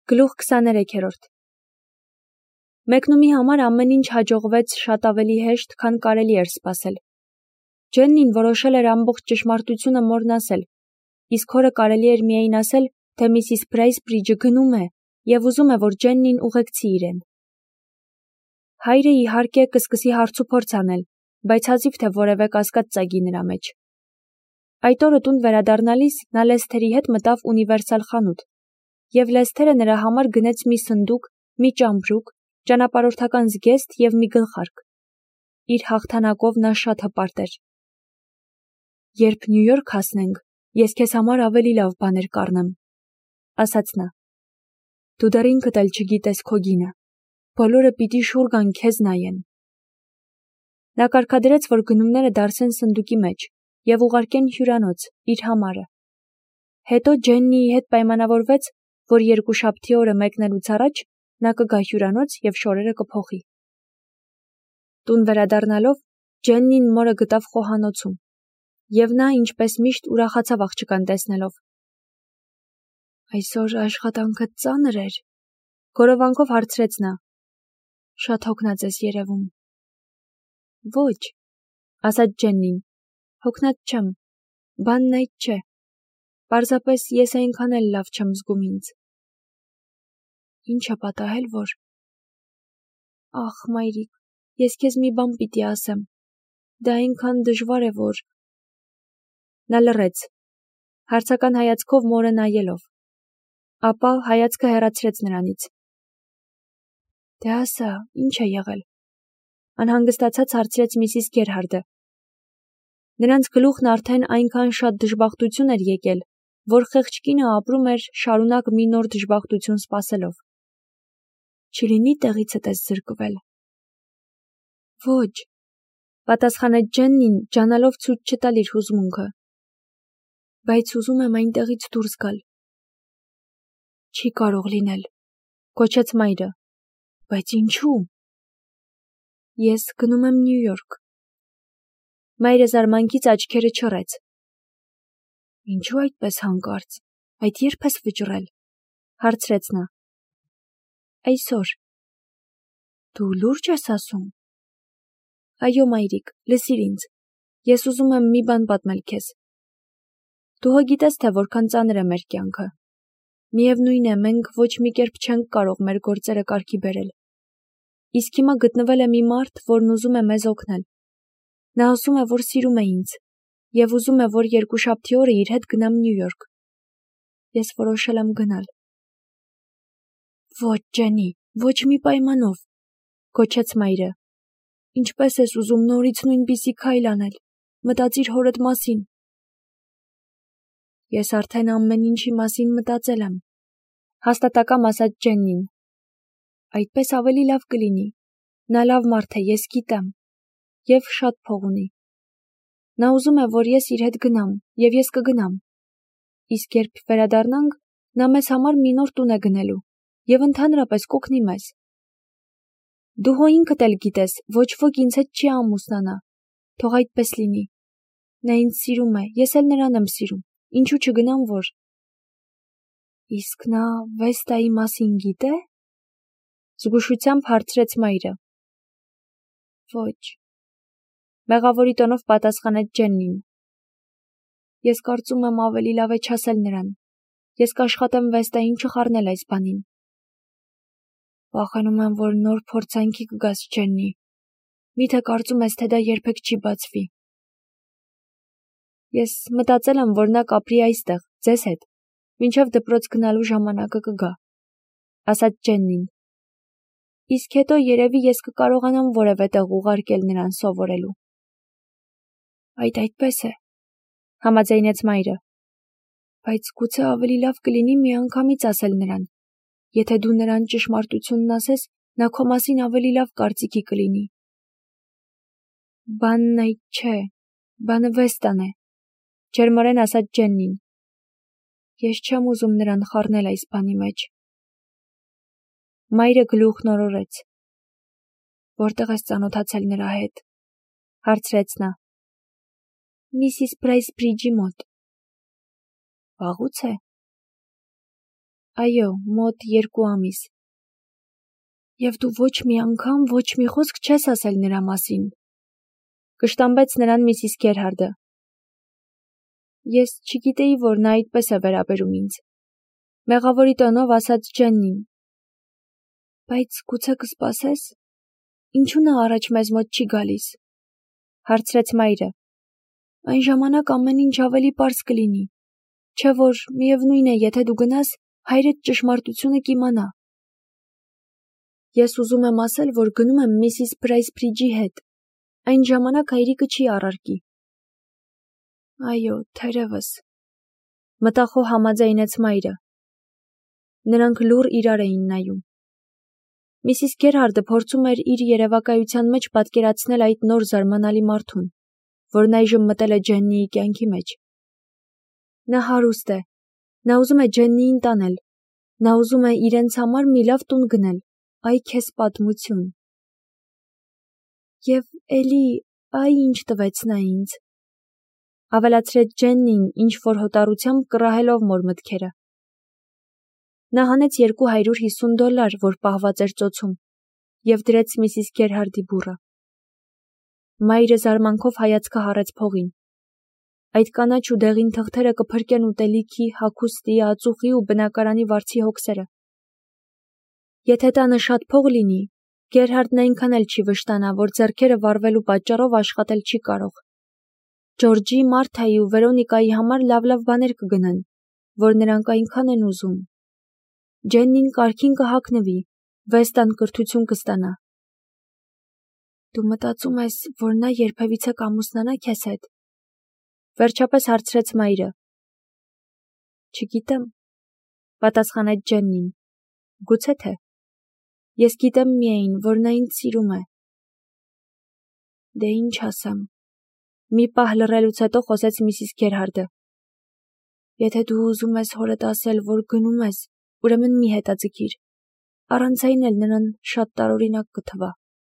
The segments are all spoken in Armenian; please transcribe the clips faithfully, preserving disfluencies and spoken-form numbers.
Գլուխ քսաներեքերորդ Մեկնումի համար ամեն ինչ հաջողվեց շատ ավելի հեշտ, քան կարելի էր սպասել։ Ջեննին որոշել էր ամբողջ ճշմարտությունը մորն ասել, իսկ հորը կարելի էր միայն ասել, թե միսիս Բրեյսբրիջը գնում է և ուզում է, որ Ջեննին ուղեկցի իրեն։ Հայրը իհարկե կսկսի հարցուփորձ անել, բայց հազիվ թե որևէ կասկած ծագի նրա մեջ։ Այդ օրը տուն վերադառնալիս նա Լեսթերի հետ մտավ ունիվերսալ խանութ, և Լեսթերը նրա համար գնեց մի սնդուկ, մի ճամպրուկ, ճանապարհորդական զգեստ և մի գլխարկ։ Իր հաղթանակով նա շատ հպարտ էր։ «Երբ Նյու Յորք հասնենք, ես քեզ համար ավելի լավ բաներ կառնեմ», ասաց նա։ «Դու դեռ ինքդ էլ չգիտես քո գինը, բոլորը պիտի շուռ գան քեզ նայեն»։ Նա կարգադրեց, որ գնումները դարսեն սնդուկի մեջ և ուղարկեն հյուրանոց, իր համարը։ Հետո Ջեննիի հետ պայմանավորվեց, որ երկուշաբթի օրը մեկնելուց առաջ նա կգա հյուրանոց և շորերը կփոխի։ Տուն վերադառնալով Ջեննին մորը գտավ խոհանոցում, և նա, ինչպես միշտ, ուրախացավ աղջկան տեսնելով։ «Այսօր աշխատանքդ ծանր էր», գորովանքով հարցրեց նա։ «Շատ հոգնած ես երևում»։ «Ոչ», ասաց Ջեննին, «հոգնած չեմ, բանն այդ չէ, պարզապես ես այնքան էլ լավ չեմ զգում ինձ»։ «Ինչ է պատահել, որ…» «Ախ, մայրիկ, ես քեզ մի բան պիտի ասեմ, դա այնքան դժվար է, որ…»։ Նա լռեց, հարցական հայացքով մորը նայելով, ապա հայացքը հեռացրեց նրանից։ «Դե ասա, ի՞նչ է եղել», անհանգստացած հարցրեց միսիս Գերհարդը։ Նրանց գլուխն արդեն այնքան շատ դժբախտություն էր եկել, որ խեղճ կինը ապրում էր շարունակ մի նոր դժբախտություն սպասելով։ «Չլինի տեղիցդ ես զրկվել»։ «Ոչ», պատասխանեց Ջեննին, ջանալով ցույց չտալ իր հուզմունքը։ «Բայց ուզում եմ այնտեղից դուրս գալ»։ «Չի կարող լինել», կոչեց մայրը։ «Բայց ինչու»։ «Ես գնում եմ Նյու Յորք»։ Մայրը զարմանքից աչքերը չռեց։ «Ինչու այդպես հանկարծ, այդ ե՞րբ ես վճռել», հարցրեց նա։ «Այսօր»։ «Դու լուրջ ես ասում»։ «Այո, մայրիկ, լսիր ինձ, ես ուզում եմ մի բան պատմել քեզ։ Դու հո գիտես, թե որքան ծանր է մեր կյանքը։ Միևնույն է, մենք ոչ մի կերպ չենք կարող մեր գործերը կարգի բերել։ Իսկ հիմա գտնվել է մի մարդ, որն ուզում է մեզ օգնել։ Նա ասում է, որ սիրում է ինձ, և ուզում է, որ երկուշաբթի օրը իր հետ գնամ Նյու Յորք։ Ես որոշել եմ գնալ»։ «Ոչ, Ջեննի, ոչ մի պայմանով», կոչեց մայրը։ «Ինչպես ես ուզում նորից նույնպիսի քայլ անել, մտածիր հորդ մասին»։ «Ես արդեն ամեն ինչի մասին մտածել եմ», հաստատակամ ասաց Ջեննին։ «Այդպես ավելի լավ կլինի, նա լավ մարդ է, ես գիտեմ, և շատ փող ունի։ Նա ուզում է, որ ես իր հետ գնամ, և ես կգնամ։ Իսկ երբ վերադառնանք, նա մեզ համար մի նոր տուն է գնելու և ընդհանրապես կօգնի մեզ։ Դու հո ինքդ էլ գիտես, ոչ ոք ինձ հետ չի ամուսնանա, թող այդպես լինի։ Նա ինձ սիրում է, ես էլ նրան եմ սիրում, ինչու չգնամ, որ…»։ «Իսկ նա Վեստայի մասին գիտե՞։ Զգուշությամբ հարցրեց մայրը։ «Ոչ», մեղավորի տոնով պատասխանեց Ջեննին։ «Ես կարծում եմ ավելի լավ է չասել նրան, ես կաշխատեմ Վեստային չխառնել այս բանին»։ «Վախենում եմ, որ նոր փորձանքի կգաս, Ջեննի, միթե կարծում ես, թե դա երբեք չի բացվի»։ «Ես մտածել եմ, որ նա կապրի այստեղ, ձեզ հետ, մինչև դպրոց գնալու ժամանակը կգա», ասաց Ջեննին։ «Իսկ հետո երևի ես կկարողանամ որևէ տեղ ուղարկել նրան սովորելու»։ «Այդ այդպես է», համաձայնեց մայրը։ «Բայց գուցե ավելի լավ կլինի միանգամից ասել նրան։ Եթե դու նրան ճշմարտությունն ասես, նա քո մասին ավելի լավ կարծիքի կլինի»։ «Բանն այդ չէ, բանը Վեստան է», ջերմորեն ասաց Ջեննին։ «Ես չեմ ուզում նրան խառնել այս բանի մեջ»։ Մայրը գլուխն օրորեց։ «Որտեղ ես ծանոթացել նրա հետ», հարցրեց նա։ «Միսիս Բրեյսբրիջի մոտ»։ «Վաղուց է»։ Այո, մոտ երկու ամիս։ Եվ դու ոչ մի անգամ, ոչ մի խոսք չես ասել նրա մասին։ Կշտամբեց նրան Միսիս Գերհարդը։ Ես չգիտեի, որ նա այդպես է վերաբերում ինձ։ Մեղավորի տոնով ասաց Ջեննին։ Բայց գուցե կսպասես։ Ինչու նա առաջ մեզ մոտ չի գալիս։ Հարցրեց մայրը։ Այն ժամանակ ամեն ինչ ավելի պարզ կլինի։ Չէ որ միևնույն է, եթե դու գնաս, հայրդ ճշմարտությունը կիմանա։ Ես ուզում եմ ասել, որ գնում եմ Միսիս Բրայսբրիջի հետ։ Այն ժամանակ հայրիկը չի առարկի։ Այո, թերևս։ Մտախոհ համաձայնեց մայրը։ Նրանք լուռ իրար էին նայում։ Միսիս Գերհարդը փորձում էր իր երևակայության մեջ պատկերացնել այդ նոր զարմանալի մարդուն, որն այժմ մտել է Ջեննիի կյանքի մեջ։ Նա հարուստ է։ Նա ուզում է Ջեննիին տանել։ Նա ուզում է իրենց համար մի լավ տուն գնել։ Այ քեզ պատմություն։ Եվ էլի, այ ինչ տվեց նա ինձ։ Ավելացրեց Ջեննին ինչ-որ հոտառությամբ կռահելով մոր մտքերը։ Նա հանեց երկու հարյուր հիսուն դոլար, որ պահված էր ծոցում, և դրեց Միսիս Գերհարդի բուռը։ Մայրը զարմանքով հայացքը հառեց փողին։ Այդ կանաչ ու դեղին թղթերը կփրկեն ուտելիքի, հագուստի, ածուխի ու բնակարանի վարձի հոգսերը։ Եթե տանը շատ փող լինի, Գերհարդն այնքան էլ չի վշտանա, որ ձեռքերը վառվելու պատճառով աշխատել չի կարող։ Ջորջի, Մարթայի ու Վերոնիկայի համար լավ-լավ բաներ կգնեն, որ նրանք այնքան են ուզում։ Ջեննին կարգին կհագնվի, վեստան կրթություն կստանա։ Դու մտածում ես, որ նա երբևիցե կամուսնանա քեզ հետ։ Վերջապես հարցրեց մայրը։ Չգիտեմ, պատասխանեց Ջեննին։ Գուցե թե։ Ես գիտեմ միայն, որ նա ինձ սիրում է։ Դե ինչ ասեմ։ Մի պահ լռելուց հետո խոսեց Միսիս Գերհարդը։ Եթե դու ուզում ես հորդ ասել, որ գնում ես, ուրեմն մի հետաձգիր։ Առանց այն էլ նրան շատ տարօրինակ կթվա։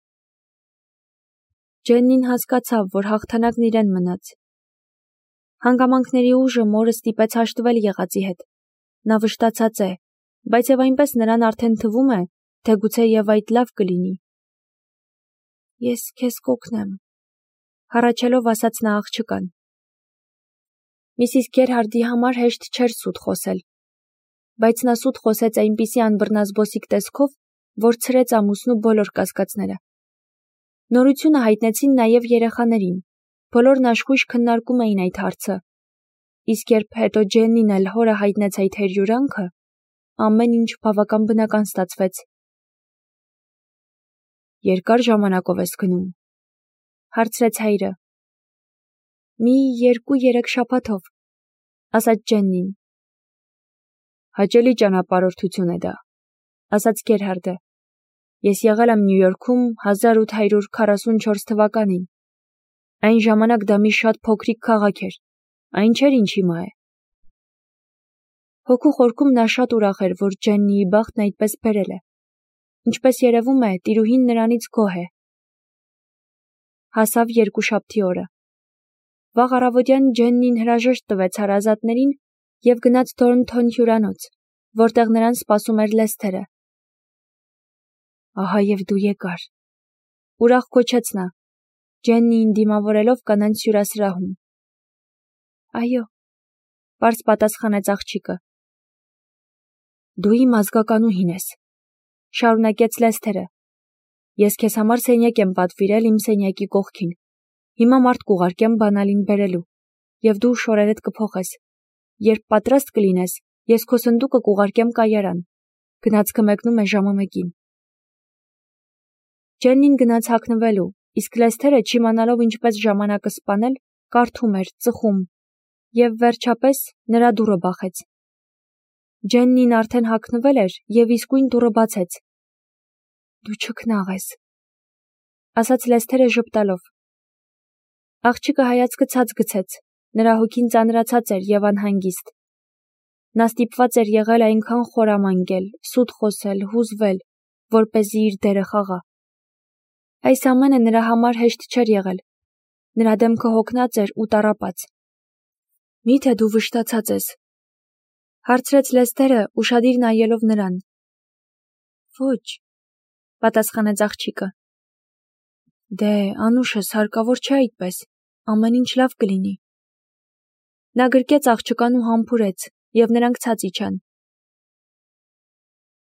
Ջեննին հասկացավ, որ հաղթանակն իրեն մնաց։ Հանգամանքների ուժը մորը ստիպեց հաշտվել եղածի հետ։ Նա վշտացած է, բայց եւ այնպես նրան արդեն թվում է, թե գուցե եւ այդ լավ կլինի։ Ես քեզ կօգնեմ, հառաչելով ասաց նա աղջկան։ Միսիս Գերհարդի համար հեշտ չէր սուտ խոսել, բայց նա սուտ խոսեց այնպիսի անբռնազբոսիկ տեսքով, որ ցրեց ամուսնու բոլոր կասկածները։ Նորությունը հայտնեցին նաեւ երեխաներին։ Բոլորն աշխույժ քննարկում էին այդ հարցը։ Իսկ երբ հետո Ջեննին էլ հորը հայտնեց այդ հերյուրանքը, ամեն ինչ բավական բնական ստացվեց։ Երկար ժամանակով ես գնում, հարցրեց հայրը։ Մի երկու-երեք շաբաթով, ասաց Ջեննին։ Հաճելի ճանապարհորդություն է դա, ասաց Գերհարդը։ Ես եղել եմ Նյու Յորքում հազար ութ հարյուր քառասունչորս թվականին։ Այն ժամանակ դա մի շատ փոքրիկ քաղաք էր, այն չէր ինչ հիմա է։ Հոգու խորքում նա շատ ուրախ էր, որ Ջեննիի բախտն այդպես բերել է։ Ինչպես երևում է, տիրուհին նրանից գոհ է։ Հասավ երկուշաբթի օրը։ Վաղ առավոտյան Ջեննին հրաժեշտ տվեց հարազատներին և գնաց Թորնթոն հյուրանոց, որտեղ նրան սպասում էր Լեսթերը։ Ահա և դու եկար։ Ուրախ կոչեց նա, Ջեննիին դիմավորելով կանանց հյուրասրահում։ Այո, պարզ պատասխանեց աղջիկը։ Դու իմ ազգականուհին ես, շարունակեց Լեսթերը։ Ես քեզ համար սենյակ եմ պատվիրել իմ սենյակի կողքին։ Հիմա մարդ կուղարկեմ բանալին բերելու, և դու շորերդ կփոխես։ Երբ պատրաստ կլինես, ես քո սնդուկը կուղարկեմ կայարան։ Գնացքը մեկնում է ժամը մեկին։ Ջեննին գնաց հագնվելու, իսկ Լեսթերը, չիմանալով ինչպես ժամանակը սպանել, կարդում էր, ծխում, և վերջապես նրա դուռը բախեց։ Ջեննին արդեն հագնվել էր և իսկույն դուռը բացեց։ Դու չքնաղ ես, ասաց Լեսթերը ժպտալով։ Աղջիկը հայացքը ցած գցեց, նրա հոգին ծանրացած էր և անհանգիստ։ Նա ստիպված էր եղել այնքան խորամանկել, սուտ խոսել, հուզվել, որպեսզի իր դերը խաղա։ Այս ամենը նրա համար հեշտ չէր եղել։ Նրա դեմքը հոգնած էր ու տառապած։ Միթե դու վշտացած ես, Հարցրեց Լեսթերը, ուշադիր նայելով նրան։ Ոչ, պատասխանեց աղջիկը։ Դե, Անուշս, հարկավոր չէ այդպես, ամեն ինչ լավ կլինի։ Նա գրկեց աղջկան ու համբուրեց, և նրանք ցած իջան։